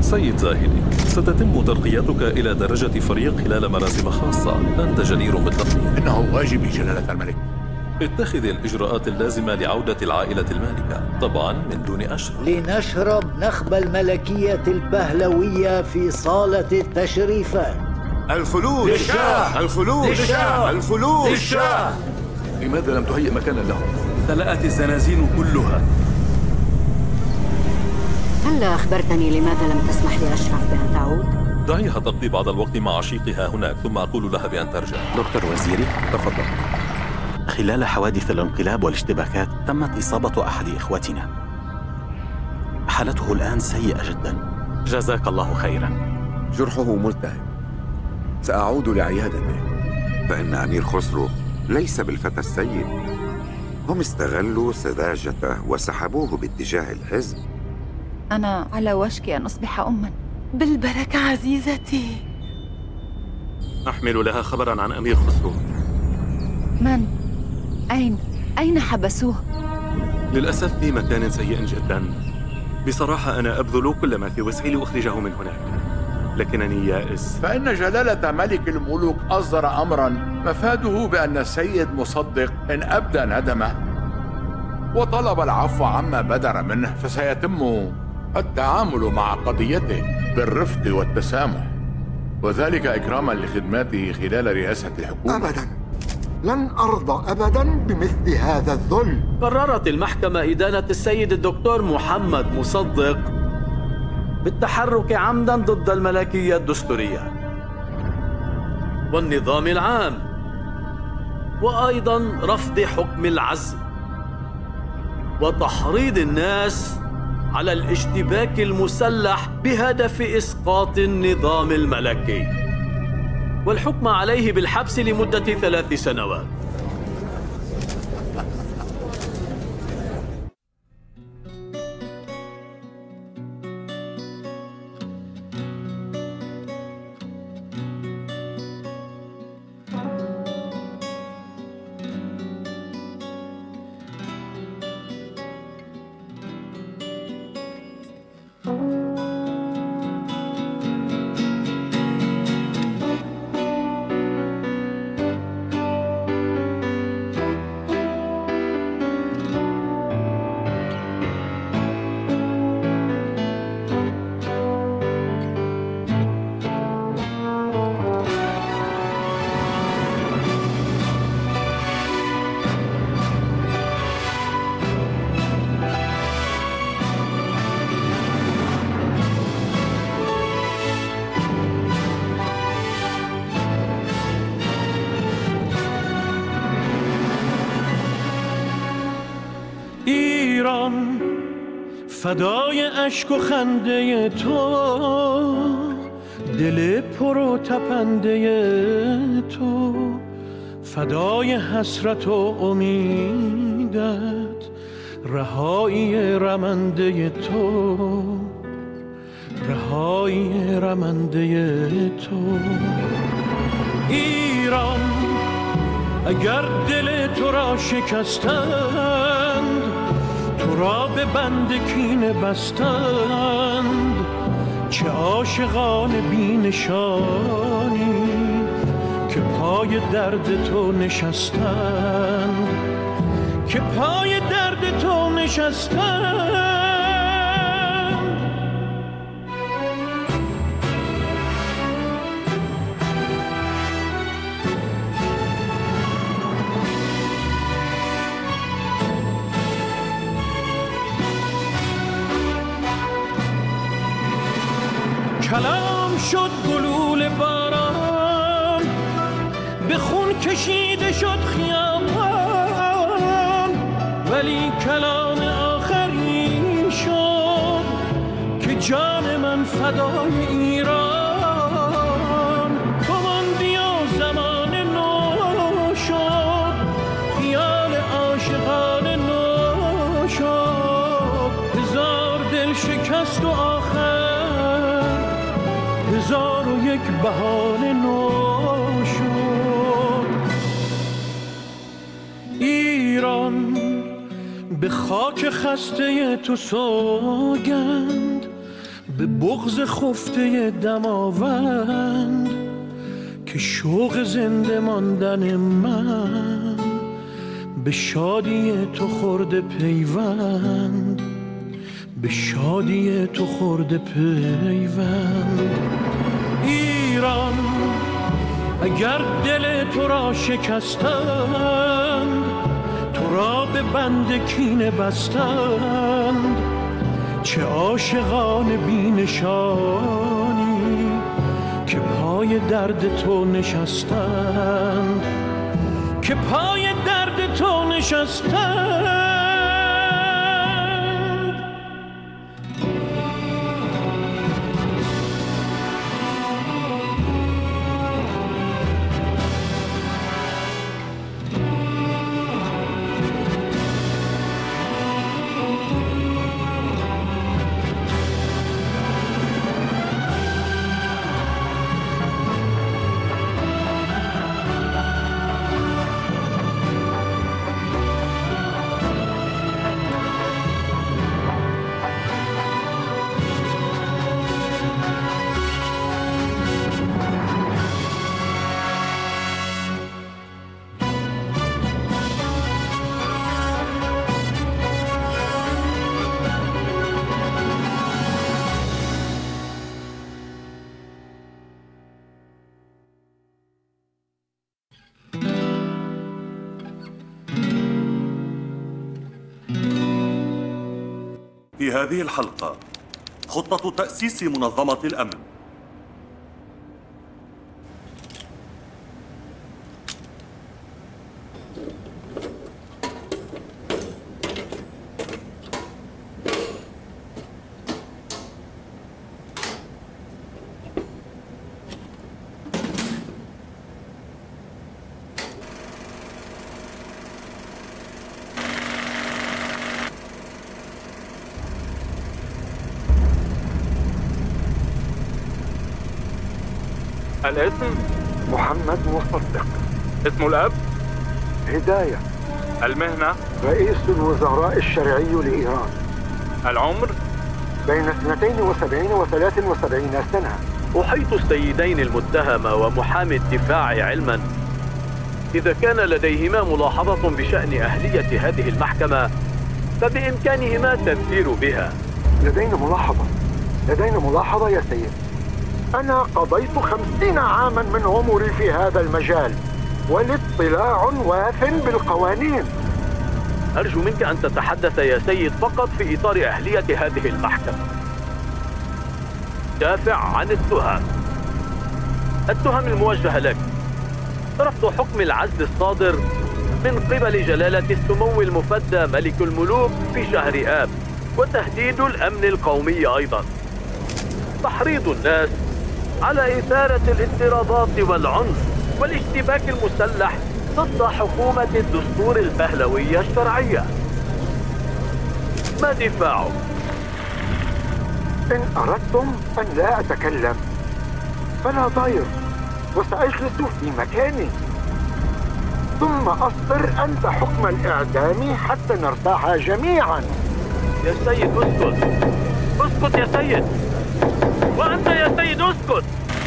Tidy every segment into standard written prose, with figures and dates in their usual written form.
سيد زاهدي، ستتم ترقيتك إلى درجة فريق خلال مراسم خاصة. أنت جدير بالترقية. إنه واجبي جلالة الملك. اتخذ الإجراءات اللازمة لعودة العائلة المالكة، طبعا من دون أشرب. لنشرب نخبة الملكية البهلوية في صالة التشريفات. الفلوس للشاه، الفلوس للشاه، الفلوس للشاه. لماذا لم تهيئ مكانا لهم؟ امتلأت الزنازين كلها. هلا أخبرتني لماذا لم تسمح لأشرف بأن تعود؟ دعيها تقضي بعض الوقت مع عشيقها هناك، ثم أقول لها بأن ترجع. دكتور وزيري، تفضل. خلال حوادث الانقلاب والاشتباكات تمت إصابة أحد إخوتنا. حالته الآن سيئة جدا. جزاك الله خيرا. جرحه ملتهب، سأعود لعيادته. فإن أمير خسرو ليس بالفتى السيد. هم استغلوا سذاجته وسحبوه باتجاه الحزب. أنا على وشك أن أصبح أماً. بالبركة عزيزتي. أحمل لها خبراً عن أمير خسرو. من؟ أين حبسوه؟ للأسف في مكان سيء جداً. بصراحة أنا أبذل كل ما في وسعي لأخرجه من هناك، لكنني يائس. فإن جلالة ملك الملوك أصدر أمراً مفاده بأن السيد مصدق إن أبدى ندمه وطلب العفو عما بدر منه، فسيتم التعامل مع قضيته بالرفق والتسامح، وذلك إكراما لخدماته خلال رئاسة الحكومة. أبداً، لن أرضى أبداً بمثل هذا الذل. قررت المحكمة إدانة السيد الدكتور محمد مصدق بالتحرك عمداً ضد الملكية الدستورية والنظام العام، وأيضاً رفض حكم العزل وتحريض الناس على الاشتباك المسلح بهدف إسقاط النظام الملكي، والحكم عليه بالحبس لمدة 3 سنوات. ایران فدای اشک و خنده تو، دل پر و تپنده تو، فدای حسرت و امیدت، رهایی رمنده تو، رهایی رمنده تو. ایران اگر دل تو را شکستند، تو را به بند کینه بستند، چه عاشقان بی نشانی که پای درد تو نشستند، که پای درد تو نشستند. کلام شد گلول باران، به خون کشیده شد خیابان، ولی کلام آخری شد که جان من فدای ایران. تو ماندی و زمان نو شد، خیال عاشقان نو شد، هزار دل شکست و آخر، هزار و یک بهانه نو شد. ایران به خاک خسته تو سوگند، به بغض خفته دماوند که شوق زنده ماندن من به شادی تو خورده پیوند، به شادی تو خورده پیوند. ایران اگر دل تو را شکستند، تو را به بند کینه بستند، چه عاشقان بی نشانی که پای درد تو نشستند، که پای درد تو نشستند. في هذه الحلقة خطة تأسيس منظمة الأمن. الاسم محمد مصدق. اسم الأب هداية. المهنة رئيس الوزراء الشرعي لإيران. العمر بين 72 و 73 سنة. أحيط السيدين المتهم ومحامي الدفاع علما إذا كان لديهما ملاحظة بشأن أهلية هذه المحكمة فبإمكانهما التذكير بها. لدينا ملاحظة يا سيد. أنا قضيت 50 عاما من عمري في هذا المجال والاطلاع واف بالقوانين. أرجو منك أن تتحدث يا سيد فقط في إطار أهلية هذه المحكمة. دافع عن التهم الموجهة لك: رفض حكم العزل الصادر من قبل جلالة السمو المفدى ملك الملوك في شهر آب، وتهديد الأمن القومي أيضا، تحريض الناس على إثارة الاضطرابات والعنف والاشتباك المسلح ضد حكومة الدستور البهلوية الشرعية. ما دفاعك؟ إن أردتم أن لا أتكلم فلا ضير، وسأجلس في مكاني ثم أصدر أنت حكم الإعدام حتى نرتاح جميعا. يا سيد اسكت يا سيد، وأنت يا سيد اسكت.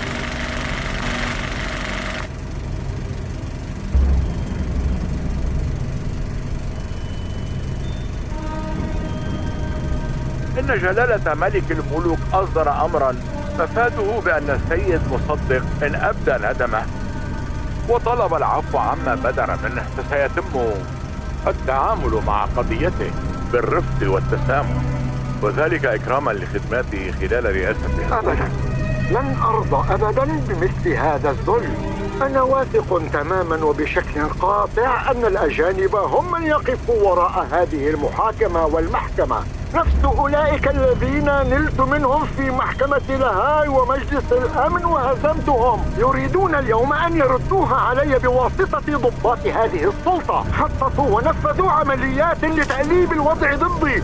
إن جلالة ملك الملوك أصدر أمرا مفاده بأن السيد مصدق إن أبدى ندمه وطلب العفو عما بدر منه فسيتم التعامل مع قضيته بالرفق والتسامح، وذلك إكراما لخدماته خلال رئاسته. أبدا لن أرضى أبدا بمثل هذا الظلم. أنا واثق تماما وبشكل قاطع أن الأجانب هم من يقفوا وراء هذه المحاكمة والمحكمة، نفس أولئك الذين نلت منهم في محكمة لاهاي ومجلس الأمن وهزمتهم، يريدون اليوم أن يردوها علي بواسطة ضباط هذه السلطة. خططوا ونفذوا عمليات لتقليب الوضع ضدي.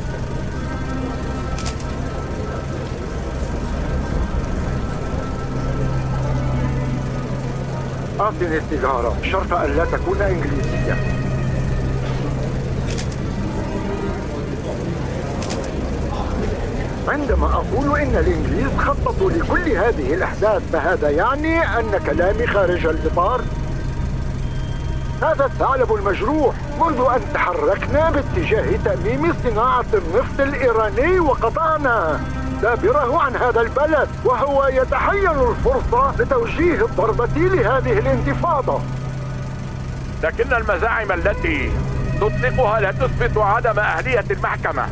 أعطني السيجارة شرط أن لا تكون إنجليزية. عندما أقول إن الإنجليز خططوا لكل هذه الأحداث فهذا يعني أن كلامي خارج الإطار. هذا الثعلب المجروح منذ أن تحركنا باتجاه تأميم صناعة النفط الإيراني وقطعنا دابره عن هذا البلد، وهو يتحين الفرصة لتوجيه الضربة لهذه الانتفاضة. لكن المزاعم التي تطلقها لا تثبت عدم أهلية المحكمة.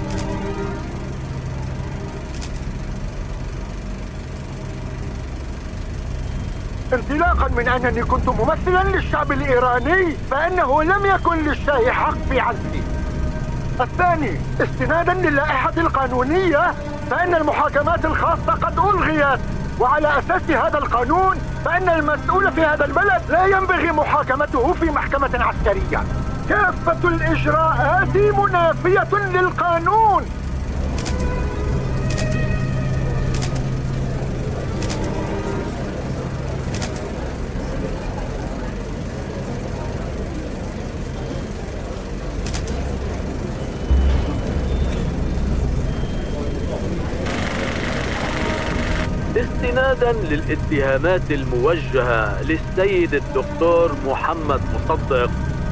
انطلاقا من أنني كنت ممثلا للشعب الإيراني فإنه لم يكن للشاه حق في عزلي. الثاني، استنادا للائحة القانونية فإن المحاكمات الخاصة قد ألغيت، وعلى أساس هذا القانون فإن المسؤول في هذا البلد لا ينبغي محاكمته في محكمة عسكرية. كافة الإجراءات منافية للقانون. استنادا للاتهامات الموجهة للسيد الدكتور محمد مصدق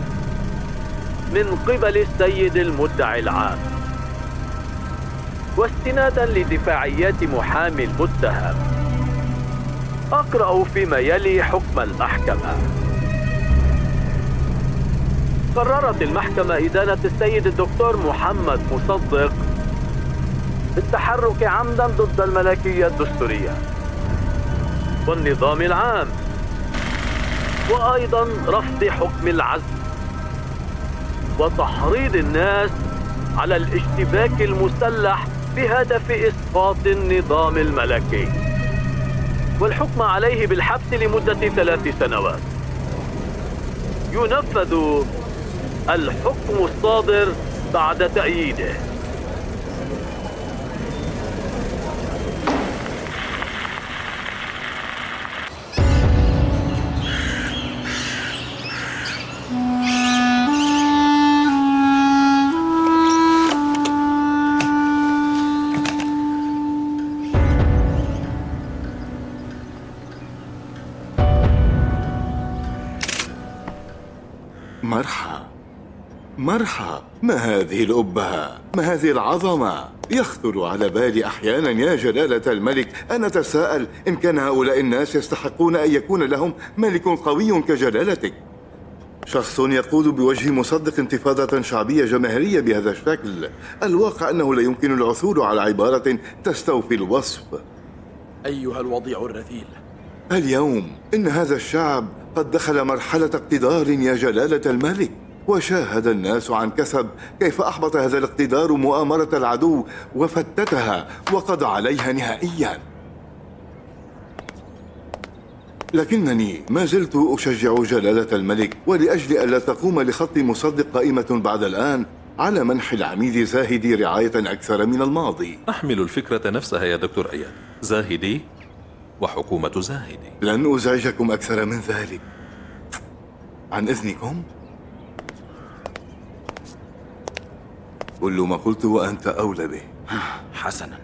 من قبل السيد المدعي العام، واستنادا لدفاعيات محامي المتهم، أقرأ فيما يلي حكم المحكمة. قررت المحكمة إدانة السيد الدكتور محمد مصدق بالتحرك عمدا ضد الملكية الدستورية والنظام العام، وأيضا رفض حكم العزل وتحريض الناس على الاشتباك المسلح بهدف إسقاط النظام الملكي، والحكم عليه بالحبس لمدة 3 سنوات. ينفذ الحكم الصادر بعد تأييده. مرحى، ما هذه الأبهة؟ ما هذه العظمة؟ يخطر على بالي أحيانا يا جلالة الملك أن أتساءل إن كان هؤلاء الناس يستحقون أن يكون لهم ملك قوي كجلالتك، شخص يقود بوجه مصدق انتفاضة شعبية جماهيرية بهذا الشكل. الواقع أنه لا يمكن العثور على عبارة تستوفي الوصف. أيها الوضيع الرذيل، اليوم إن هذا الشعب قد دخل مرحلة اقتدار يا جلالة الملك، وشاهد الناس عن كثب كيف أحبط هذا الاقتدار مؤامرة العدو وفتتها وقضى عليها نهائيا. لكنني ما زلت أشجع جلالة الملك، ولأجل ألا تقوم لخط مصدق قائمة بعد الآن على منح العميد زاهدي رعاية أكثر من الماضي. أحمل الفكرة نفسها يا دكتور أيان. زاهدي وحكومة زاهدي. لن أزعجكم أكثر من ذلك. عن إذنكم؟ كل ما قلت وأنت أولى به. حسنا.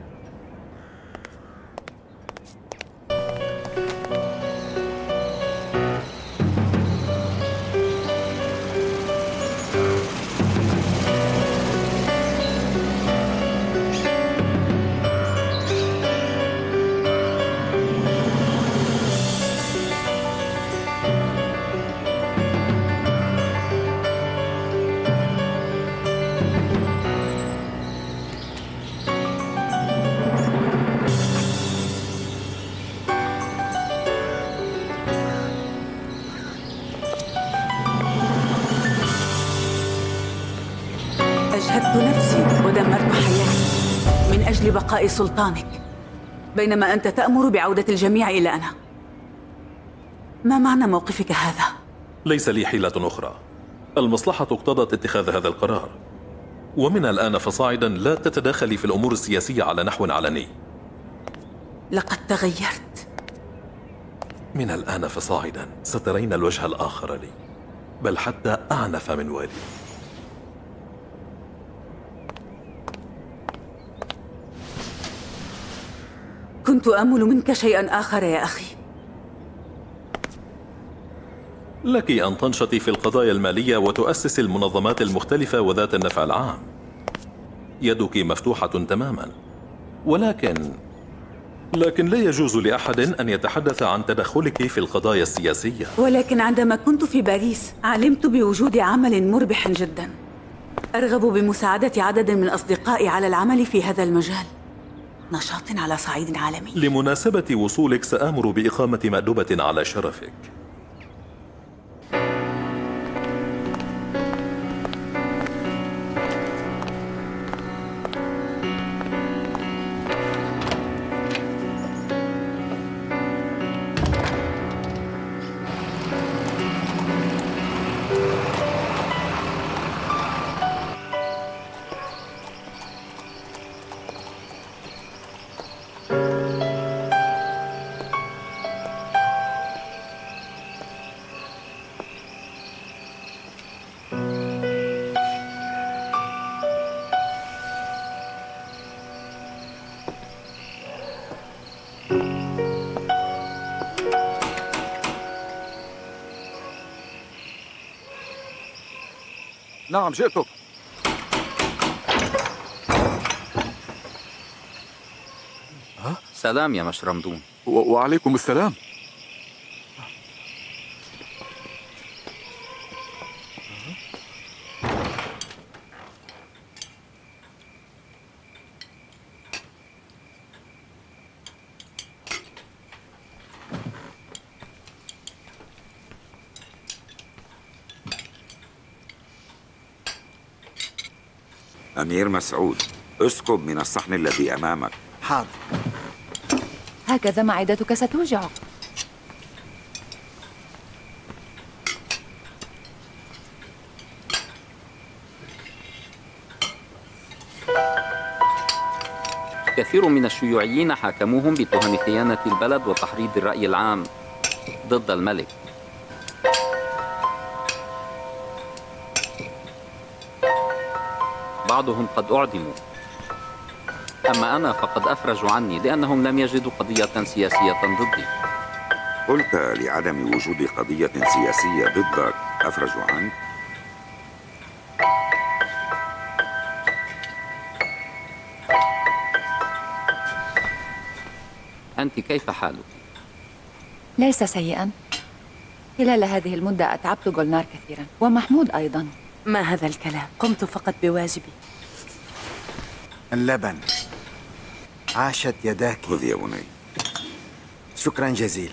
أجهدت نفسي ودمرت حياتي من أجل بقاء سلطانك، بينما أنت تأمر بعودة الجميع إلى أنا. ما معنى موقفك هذا؟ ليس لي حيلة أخرى. المصلحة اقتضت اتخاذ هذا القرار، ومن الآن فصاعدا لا تتداخلي في الأمور السياسية على نحو علني. لقد تغيرت. من الآن فصاعدا سترين الوجه الآخر لي، بل حتى أعنف من والي. كنت آمل منك شيئا آخر يا أخي. لك أن تنشطي في القضايا المالية وتؤسسي المنظمات المختلفة وذات النفع العام. يدك مفتوحة تماما، ولكن لا يجوز لأحد أن يتحدث عن تدخلك في القضايا السياسية. ولكن عندما كنت في باريس علمت بوجود عمل مربح جدا. أرغب بمساعدة عدد من أصدقائي على العمل في هذا المجال، نشاط على صعيد عالمي. لمناسبة وصولك سآمر بإقامة مأدبة على شرفك. نعم جئتك. سلام يا مشرمدون. وعليكم السلام. أمير مسعود، اسكب من الصحن الذي أمامك. حاضر. هكذا معدتك ستوجعك. كثير من الشيوعيين حاكموهم بتهم خيانة البلد وتحريض الرأي العام ضد الملك. بعضهم قد أعدموا، أما أنا فقد أفرجوا عني لأنهم لم يجدوا قضية سياسية ضدي. قلت لعدم وجود قضية سياسية ضدك أفرجوا عنك؟ أنت كيف حالك؟ ليس سيئا. خلال هذه المدة أتعبت جولنار كثيرا، ومحمود أيضا. ما هذا الكلام؟ قمت فقط بواجبي. اللبن. عاشت يداك. خذ يا بني. شكرا جزيلا.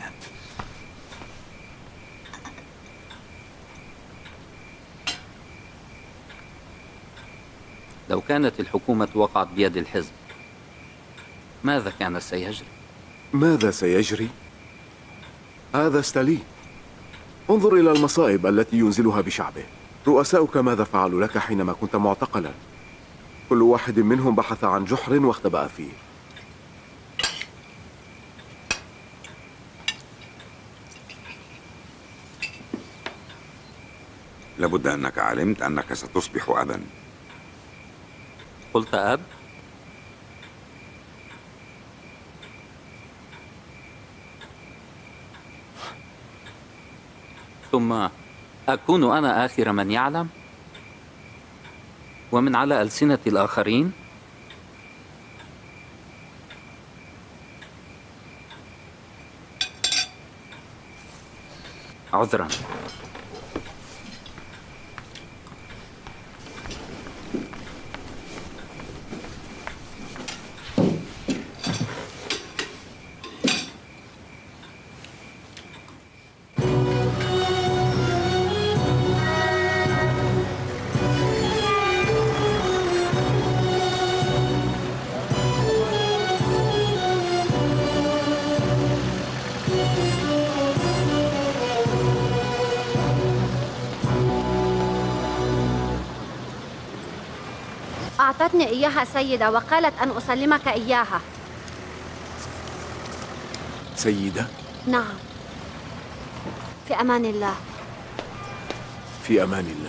لو كانت الحكومة وقعت بيد الحزب ماذا كان سيجري؟ ماذا سيجري؟ هذا ستالين. انظر إلى المصائب التي ينزلها بشعبه. رؤساؤك ماذا فعلوا لك حينما كنت معتقلا؟ كل واحد منهم بحث عن جحر واختبأ فيه. لابد أنك علمت أنك ستصبح أبا. قلت أب؟ ثم أكون أنا آخر من يعلم؟ ومن على ألسنة الآخرين؟ عذرا. أعطتني إياها سيدة وقالت أن أسلمك إياها. سيدة؟ نعم. في أمان الله. في أمان الله.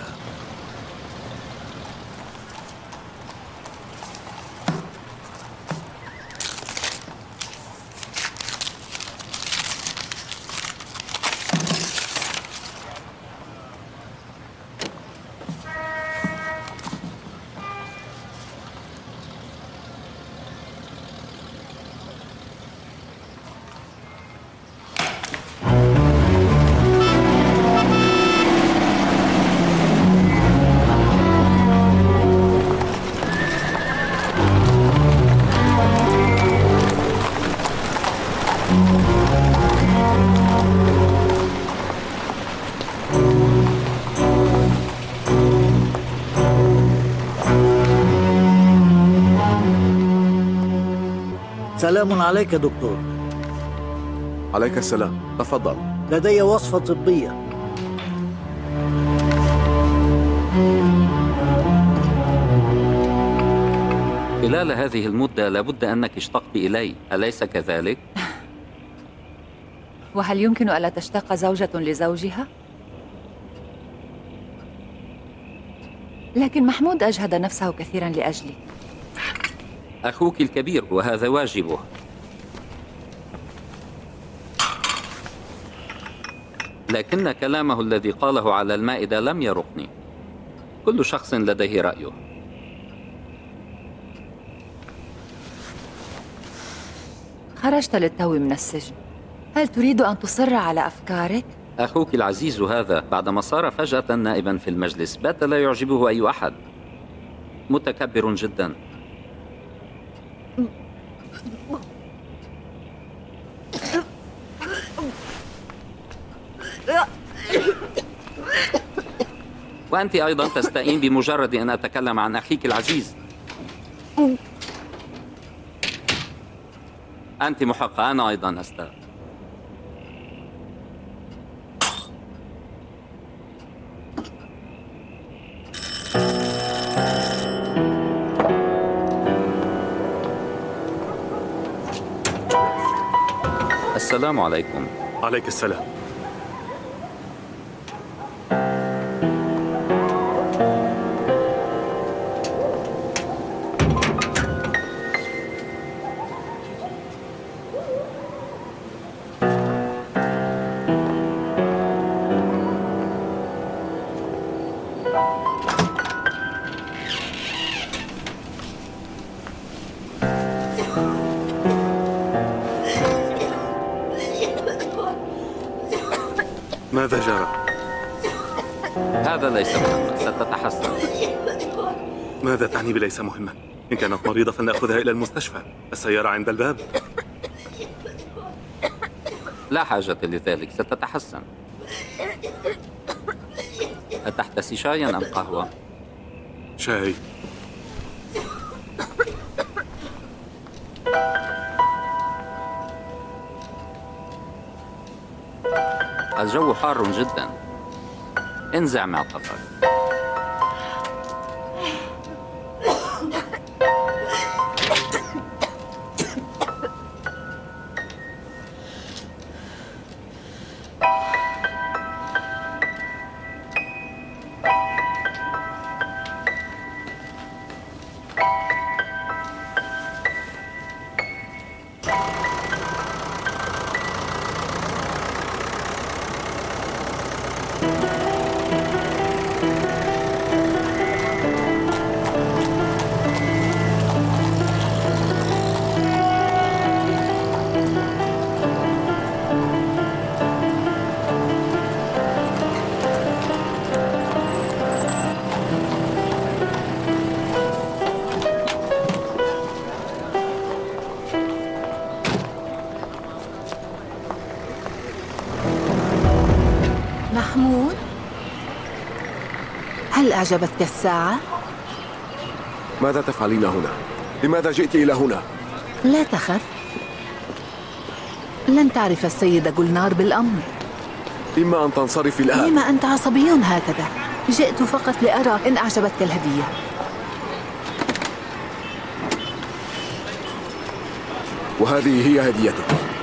سلام عليك دكتور. عليك السلام، تفضل. لدي وصفة طبية. خلال هذه المدة لابد أنك اشتقت إلي، أليس كذلك؟ وهل يمكن ألا تشتاق زوجة لزوجها؟ لكن محمود أجهد نفسه كثيرا لأجلي. أخوك الكبير وهذا واجبه. لكن كلامه الذي قاله على المائدة لم يرقني. كل شخص لديه رأيه. خرجت للتو من السجن. هل تريد أن تصر على أفكارك؟ أخوك العزيز هذا بعدما صار فجأة نائبا في المجلس بات لا يعجبه أي أحد. متكبر جدا. وأنت أيضا تستئين بمجرد أن أتكلم عن أخيك العزيز. أنت محقة، أنا أيضا أستاذ. السلام عليكم. عليك السلام. ماذا جرى؟ هذا ليس مهما، ستتحسن. ماذا تعني بليس مهمة؟ إن كانت مريضة فلنأخذها إلى المستشفى. السيارة عند الباب. لا حاجة لذلك، ستتحسن. أتحتسي شايا أم قهوة؟ شاي. الجو حار جدا. انزع معطفك. محمود، هل أعجبتك الساعة؟ ماذا تفعلين هنا؟ لماذا جئت إلى هنا؟ لا تخف، لن تعرف السيدة جولنار بالأمر. إما أن تنصرفي الآن. لما أنت عصبي هكذا؟ جئت فقط لأرى إن أعجبتك الهدية. وهذه هي هديتك.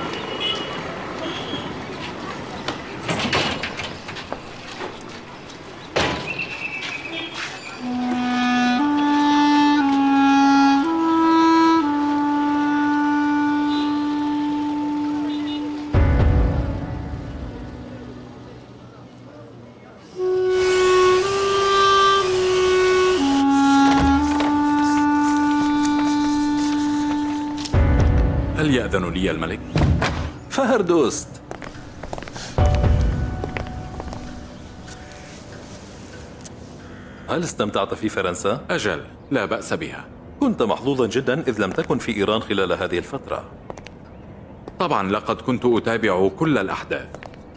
هل يأذن لي الملك؟ فهردوست. هل استمتعت في فرنسا؟ أجل، لا بأس بها. كنت محظوظا جدا إذ لم تكن في إيران خلال هذه الفترة. طبعا لقد كنت أتابع كل الأحداث.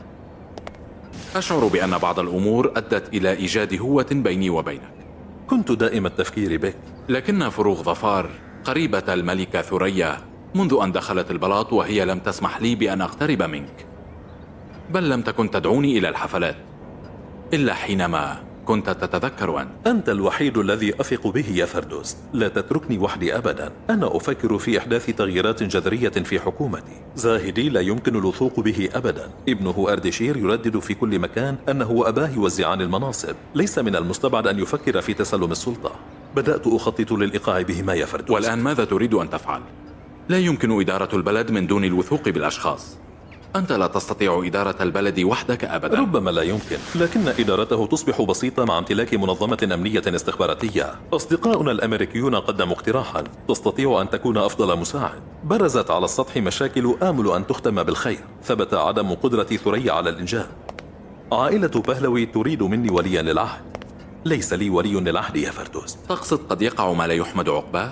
أشعر بأن بعض الأمور أدت إلى إيجاد هوة بيني وبينك. كنت دائم التفكير بك. لكن فروغ ظفار قريبة الملكة ثريا منذ أن دخلت البلاط وهي لم تسمح لي بأن أقترب منك، بل لم تكن تدعوني إلى الحفلات إلا حينما كنت تتذكر أنت الوحيد الذي أثق به يا فردوس. لا تتركني وحدي أبدا. أنا أفكر في إحداث تغييرات جذرية في حكومتي. زاهدي لا يمكن الوثوق به أبدا. ابنه أردشير يردد في كل مكان أنه وأباه يوزعان المناصب. ليس من المستبعد أن يفكر في تسلم السلطة. بدأت أخطط للإيقاع بهما يا فردوس. والآن ماذا تريد أن تفعل؟ لا يمكن إدارة البلد من دون الوثوق بالأشخاص. أنت لا تستطيع إدارة البلد وحدك أبدا. ربما لا يمكن، لكن إدارته تصبح بسيطة مع امتلاك منظمة أمنية استخباراتية. أصدقاؤنا الأمريكيون قدموا اقتراحا تستطيع أن تكون أفضل مساعد. برزت على السطح مشاكل آمل أن تختم بالخير. ثبت عدم قدرة ثريا على الإنجاب. عائلة بهلوي تريد مني وليا للعهد. ليس لي ولي للعهد يا فردوس. تقصد قد يقع ما لا يحمد عقباه؟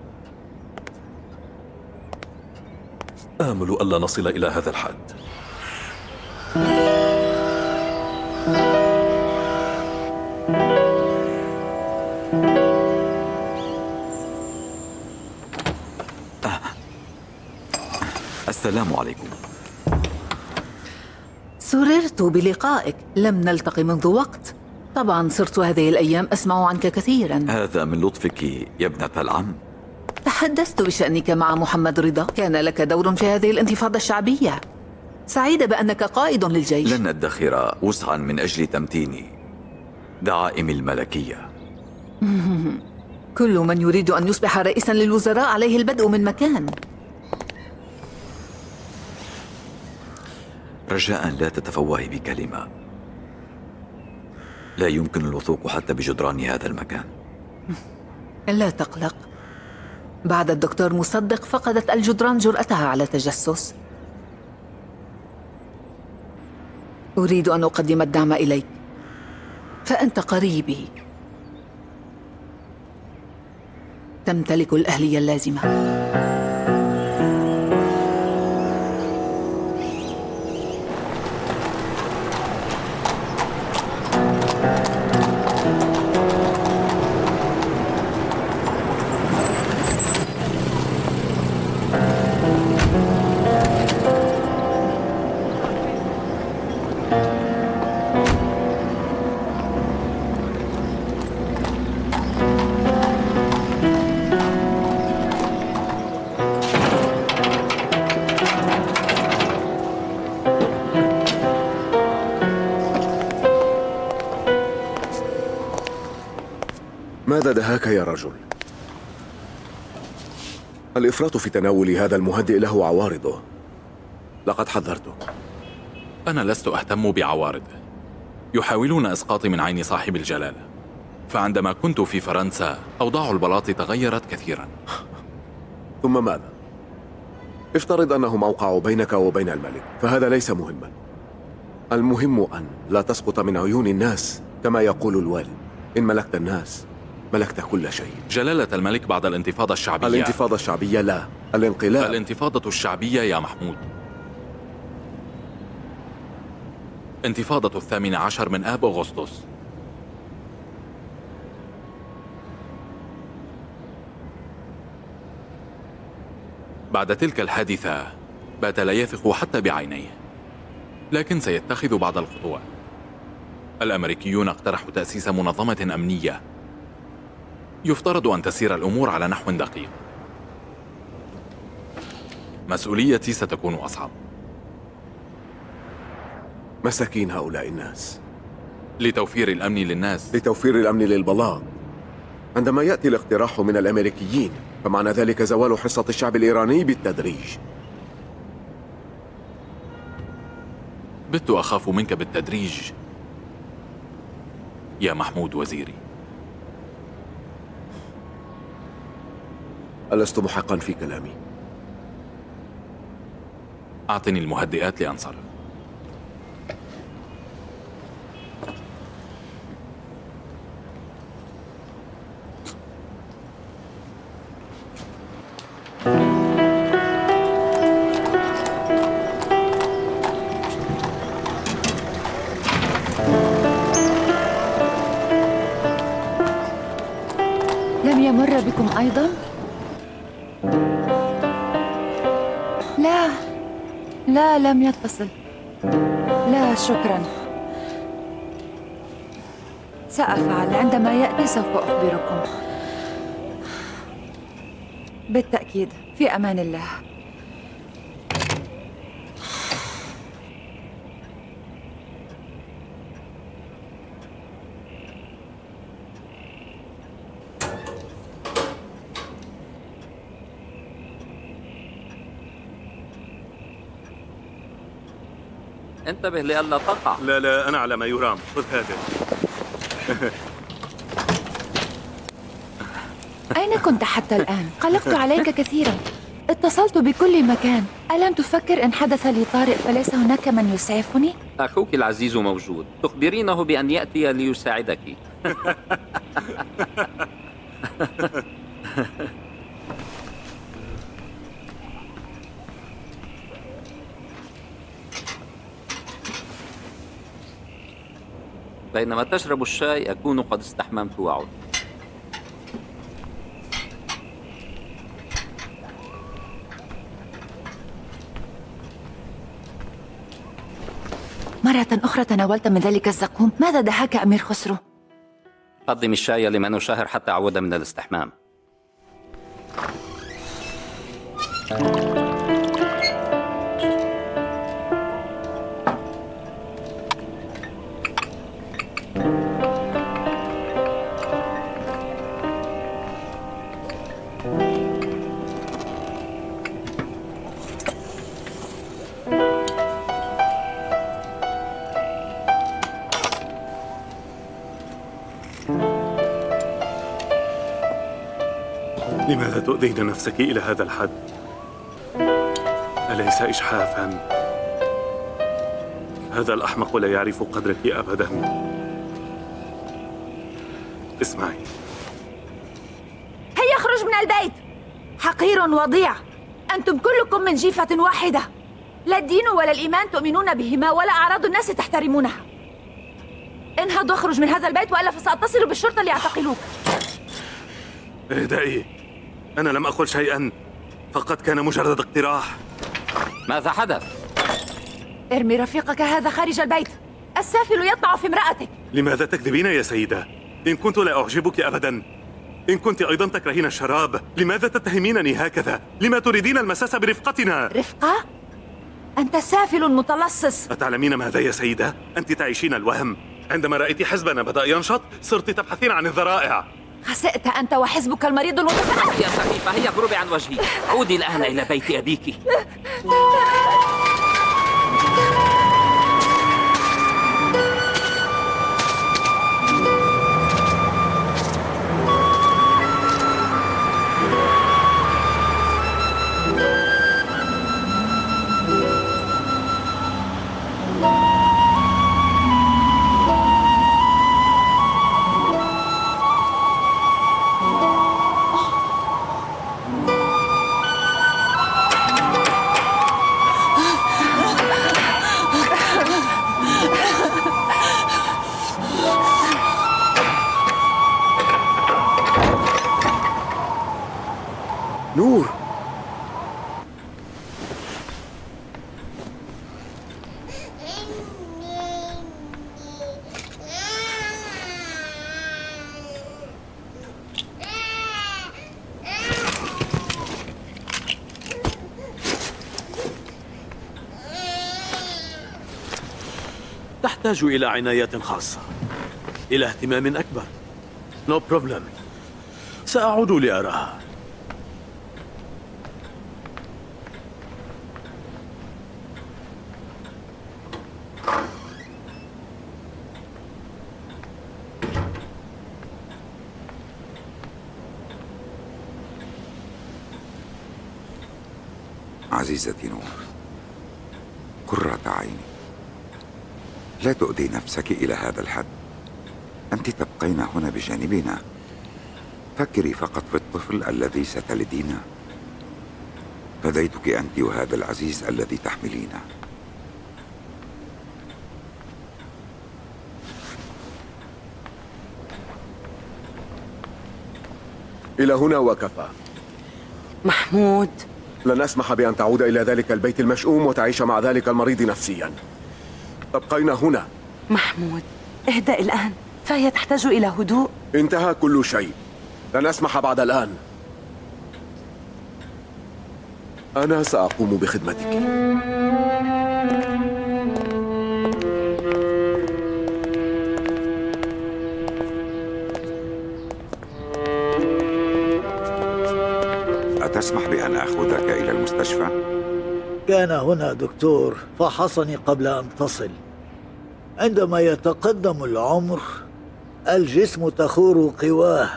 آمل ألا نصل إلى هذا الحد. السلام عليكم. سررت بلقائك. لم نلتقي منذ وقت. طبعا صرت هذه الأيام أسمع عنك كثيرا. هذا من لطفك يا ابنة العم. تحدثت بشأنك مع محمد رضا. كان لك دور في هذه الانتفاضة الشعبية. سعيدة بأنك قائد للجيش. لن أدخر وسعا من أجل تمتين دعائم الملكية. كل من يريد أن يصبح رئيسا للوزراء عليه البدء من مكان. رجاء لا تتفوهي بكلمة. لا يمكن الوثوق حتى بجدران هذا المكان. لا تقلق. بعد الدكتور مصدق فقدت الجدران جرأتها على التجسس. أريد أن أقدم الدعم إليك، فأنت قريبي. تمتلك الأهلية اللازمة. ماذا دهاك يا رجل؟ الإفراط في تناول هذا المهدئ له عوارضه. لقد حذرته. أنا لست أهتم بعوارضه. يحاولون إسقاطي من عين صاحب الجلالة. فعندما كنت في فرنسا أوضاع البلاط تغيرت كثيرا. ثم ماذا؟ افترض أنهم أوقعوا بينك وبين الملك، فهذا ليس مهما. المهم أن لا تسقط من عيون الناس كما يقول الوالد: إن ملكت الناس ملكت كل شيء. جلالة الملك بعد الانتفاضة الشعبية. الانتفاضة الشعبية لا، الانقلاب. الانتفاضة الشعبية يا محمود. انتفاضة 18 من آب أغسطس. بعد تلك الحادثة بات لا يثق حتى بعينيه، لكن سيتخذ بعض الخطوات. الأمريكيون اقترحوا تأسيس منظمة أمنية يفترض أن تسير الأمور على نحو دقيق. مسؤوليتي ستكون أصعب. مساكين هؤلاء الناس. لتوفير الأمن للناس. لتوفير الأمن للبلاط. عندما يأتي الاقتراح من الأمريكيين فمعنى ذلك زوال حصة الشعب الإيراني بالتدريج. بت أخاف منك بالتدريج يا محمود وزيري. ألست محقا في كلامي؟ أعطني المهدئات لأنصرف. لم يمر بكم أيضا؟ لا، لم يتصل. لا شكرا. سأفعل عندما يأتي، سوف أخبركم. بالتأكيد. في أمان الله. انتبه لئلا تقع. لا أنا على ما يرام. خذ هذا. أين كنت حتى الآن؟ قلقت عليك كثيرا. اتصلت بكل مكان. ألم تفكر إن حدث لي طارئ فليس هناك من يسعفني؟ أخوك العزيز موجود. تخبرينه بأن يأتي ليساعدك. بينما تشرب الشاي أكون قد استحممت وأعود. مرة أخرى تناولت من ذلك الزقوم. ماذا دهاك أمير خسرو؟ قدم الشاي لمن أشاهر حتى أعود من الاستحمام. لماذا تؤذين نفسك إلى هذا الحد؟ أليس إجحافا؟ هذا الأحمق لا يعرف قدرك أبدا. اسمعي، هيا اخرج من البيت. حقير وضيع. أنتم كلكم من جيفة واحدة. لا الدين ولا الإيمان تؤمنون بهما ولا أعراض الناس تحترمونها. انهض واخرج من هذا البيت وإلا فسأتصل بالشرطة ليعتقلوك. اهدئي، أنا لم أقل شيئا، فقط كان مجرد اقتراح. ماذا حدث؟ ارمي رفيقك هذا خارج البيت. السافل يطمع في امرأتك. لماذا تكذبين يا سيدة؟ إن كنت لا أعجبك أبدا. إن كنت أيضا تكرهين الشراب، لماذا تتهمينني هكذا؟ لما تريدين المساس برفقتنا؟ رفقة؟ أنت سافل متلصص. أتعلمين ماذا يا سيدة؟ أنت تعيشين الوهم. عندما رأيت حزبنا بدأ ينشط، صرت تبحثين عن الذرائع. خسئت أنت وحزبك المريض المتفهم. يا سخيفة، هيا اهربي عن وجهي. عودي الآن إلى بيت أبيك. نور، تحتاج إلى عناية خاصة، إلى اهتمام أكبر. نو بروبلم، سأعود لأراها. عزيزتي نور، قرة عيني، لا تؤذي نفسك إلى هذا الحد. أنت تبقين هنا بجانبنا. فكري فقط في الطفل الذي ستلدينه. فديتك أنت وهذا العزيز الذي تحملينه. إلى هنا وكفى. محمود، لن أسمح بأن تعود إلى ذلك البيت المشؤوم وتعيش مع ذلك المريض نفسيا. تبقين هنا. محمود، اهدأ الآن، فهي تحتاج إلى هدوء. انتهى كل شيء، لن أسمح بعد الآن. أنا سأقوم بخدمتك. أتسمح بأن أخذك إلى المستشفى؟ كان هنا دكتور فحصني قبل أن تصل. عندما يتقدم العمر الجسم تخور قواه.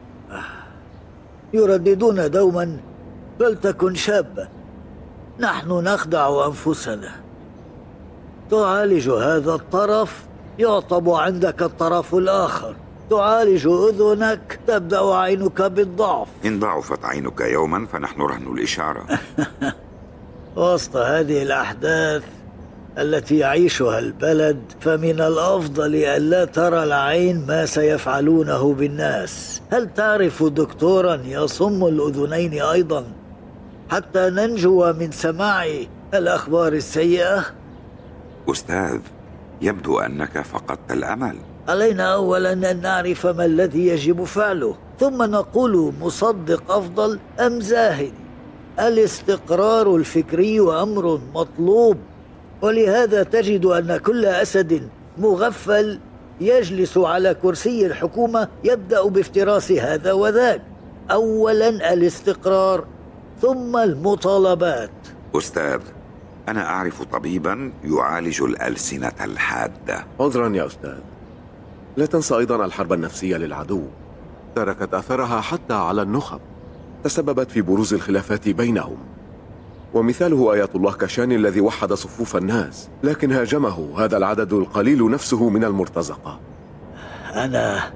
يرددون دوما فلتكن شابا. نحن نخدع أنفسنا. تعالج هذا الطرف يعطب عندك الطرف الآخر. تعالج أذنك تبدأ عينك بالضعف. إن ضعفت عينك يوما فنحن رهن الإشارة. وسط هذه الأحداث التي يعيشها البلد فمن الأفضل ألا ترى العين ما سيفعلونه بالناس. هل تعرف دكتورا يصم الأذنين أيضا حتى ننجو من سماع الأخبار السيئة؟ أستاذ، يبدو أنك فقدت الأمل. علينا أولا أن نعرف ما الذي يجب فعله، ثم نقول مصدق أفضل أم زاهد. الاستقرار الفكري أمر مطلوب، ولهذا تجد أن كل أسد مغفل يجلس على كرسي الحكومة يبدأ بافتراس هذا وذاك. أولا الاستقرار ثم المطالبات. أستاذ، أنا أعرف طبيبا يعالج الألسنة الحادة. عذرا يا أستاذ، لا تنسى أيضا الحرب النفسية للعدو تركت أثرها حتى على النخب، تسببت في بروز الخلافات بينهم، ومثاله آية الله كشان الذي وحد صفوف الناس، لكن هاجمه هذا العدد القليل نفسه من المرتزقة. أنا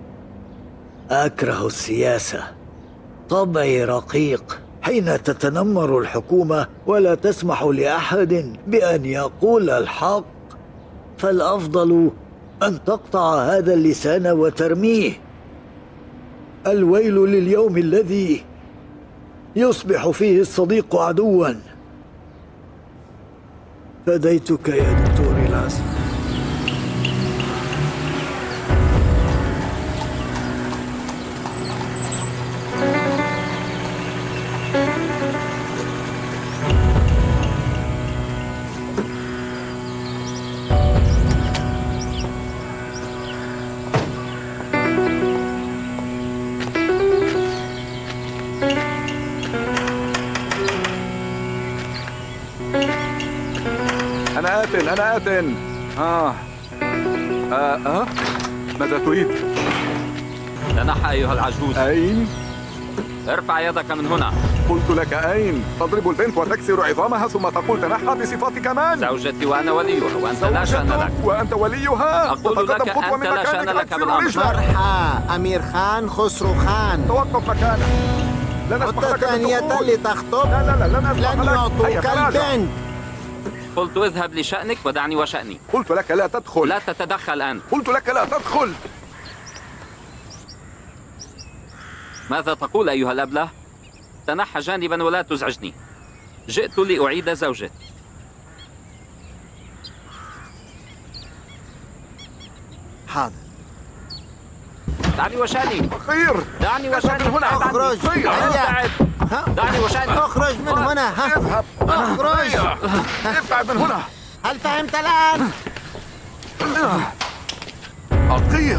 أكره السياسة، طبعي رقيق. حين تتنمر الحكومة ولا تسمح لأحد بأن يقول الحق، فالأفضل أن تقطع هذا اللسان وترميه. الويل لليوم الذي يصبح فيه الصديق عدوا. فديتك يا دكتور العزيز. أنا آت. ماذا تريد؟ تنحى أيها العجوز. أين؟ ارفع يدك من هنا. قلت لك أين؟ تضرب البنت وتكسر عظامها ثم تقول تنحى بصفات كمان. زوجتي وأنا وليها وأنت لا شأن لك. وأنت وليها. أقول لك أنت لا شأن لك بالأمر. مرحى أمير خان خسرو خان. توقف مكانك. لن أسمح لك ثانية لتخطب. لا لن أسمح لك. لن يعطوك البنت. قلت اذهب لشأنك ودعني وشأني. قلت لك لا تدخل. لا تتدخل الآن. قلت لك لا تدخل. ماذا تقول أيها الأبله؟ تنحى جانبا ولا تزعجني. جئت لأعيد زوجتي. حاضر. دعني وشأني. خير. دعني وشأني. اخرج. دعني وشأني. اخرج من هنا. اذهب. اخرج. ابعد من هنا. هل فهمت الآن؟ أطير.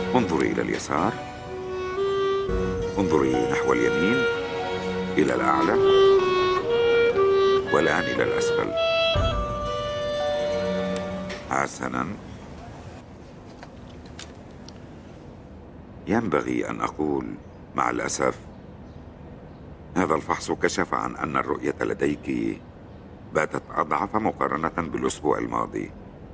انظري إلى اليسار، انظري نحو اليمين، إلى الأعلى، والآن إلى الأسفل. حسناً. ينبغي أن أقول مع الأسف هذا الفحص كشف عن أن الرؤية لديك باتت أضعف مقارنة بالأسبوع الماضي.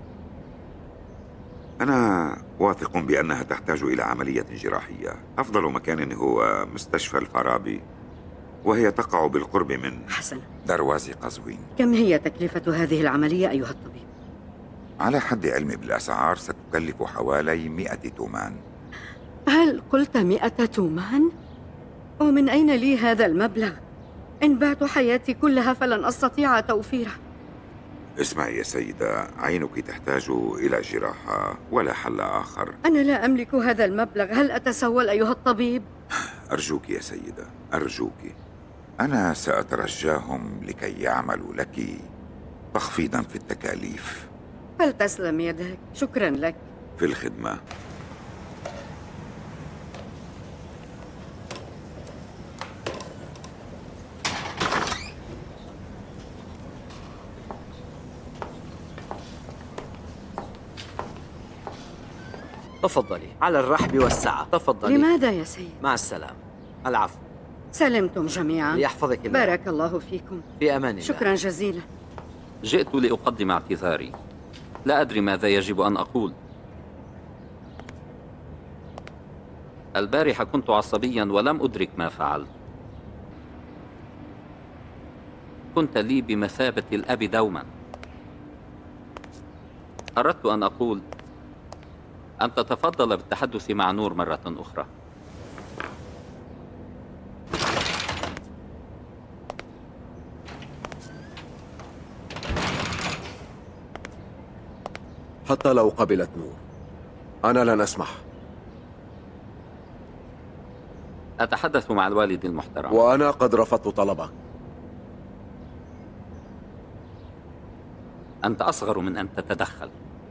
أنا واثق بأنها تحتاج إلى عملية جراحية. أفضل مكان هو مستشفى الفارابي، وهي تقع بالقرب من حسنا درواز قزوين. كم هي تكلفة هذه العملية أيها الطبيب؟ على حد علمي بالأسعار ستكلف حوالي 100 تومان. هل قلت 100 تومان؟ ومن أين لي هذا المبلغ؟ إن بعت حياتي كلها فلن أستطيع توفيره. اسمعي يا سيدة، عينك تحتاج إلى جراحة ولا حل آخر. أنا لا أملك هذا المبلغ، هل أتسول أيها الطبيب؟ أرجوك يا سيدة، أرجوك. أنا سأترجاهم لكي يعملوا لك تخفيضا في التكاليف. فلتسلم يدك، شكرا لك. في الخدمة. تفضلي. على الرحب والسعة. تفضلي. لماذا يا سيد؟ مع السلامة. العفو. سلمتم جميعا. ليحفظك الله. بارك الله فيكم. في أمان الله. شكرا جزيلا. جئت لأقدم اعتذاري. لا أدري ماذا يجب أن أقول. البارحة كنت عصبيا ولم أدرك ما فعلت. كنت لي بمثابة الأب دوما. أردت أن أقول أن تتفضل بالتحدث مع نور مرة أخرى. حتى لو قبلت نور أنا لن أسمح. أتحدث مع الوالد المحترم. وأنا قد رفضت طلبك. أنت أصغر من أن تتدخل.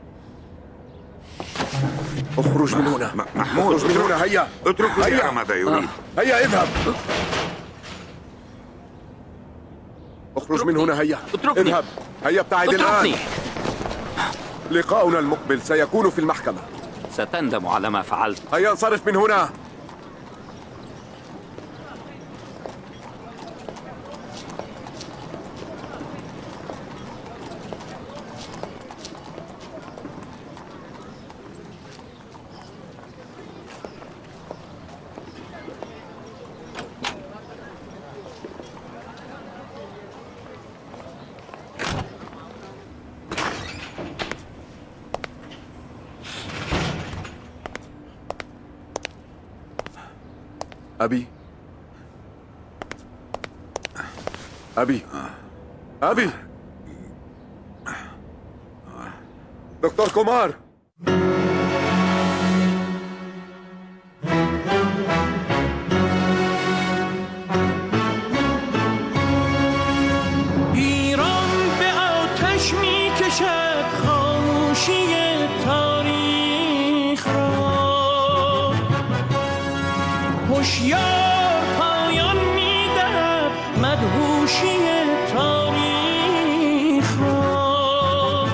اخرج من هنا. محمود، اخرج من هنا. هيا اتركه يرى ماذا يريد. هيا اذهب. اخرج من هنا. هيا اذهب. هيا ابتعد الآن. لقاؤنا المقبل سيكون في المحكمة. ستندم على ما فعلت. هيا انصرف من هنا. أبي أبي أبي دكتور كومار. ایران به آتش می کشد خاموشی تاریخ را. هوشیار پایان می دهد مدهوشی تاریخ را.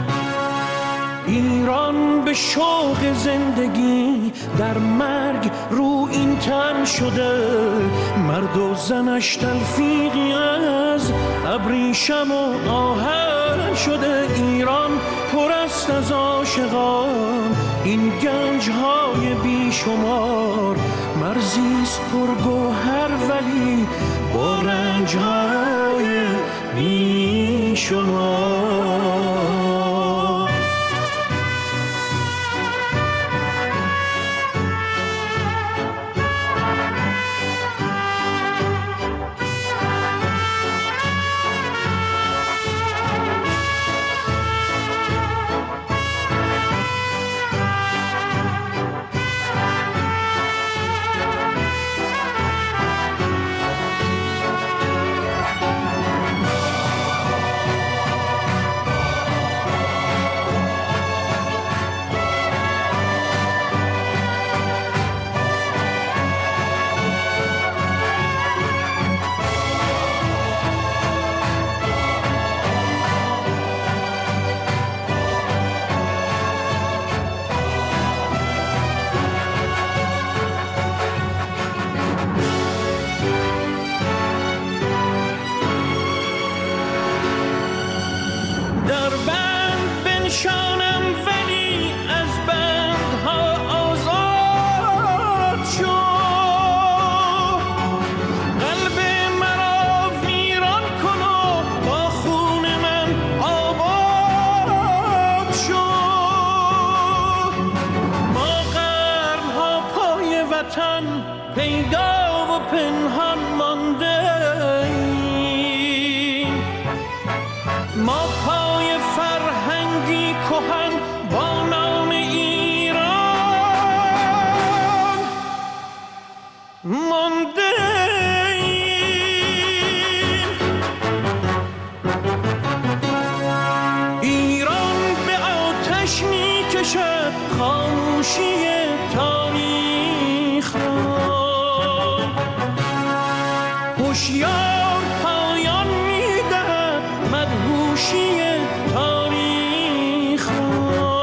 ایران به شوق زندگی در مرگ رو این تن شده. مرد و زنش تلفیقی از ابریشم و آهن شده. ایران پر است از عاشقان، این گنج‌های بیشمار. مرزیست پرگوهر ولی با رنج‌های بیشمار. وطن پیدا و پنهان مانده ایم. ما پای فرهنگی کهن با نام ایران مانده ایم. ایران به آتش می کشد خاموشی تاریخ را، هوشیار پایان می‌دهد مدهوشی تاریخ را.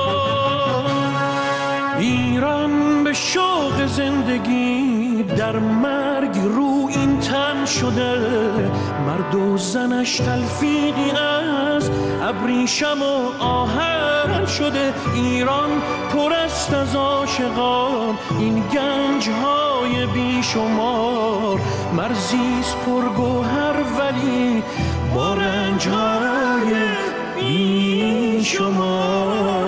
ایران به شوق زندگی در مرگ رو این تن شده، مرد و زنش تلفیقی از ابریشم و آهن شده. ایران پر است از عاشقان، این گنج‌های بیشمار، مرزیست پرگوهر ولی با رنج‌های بیشمار.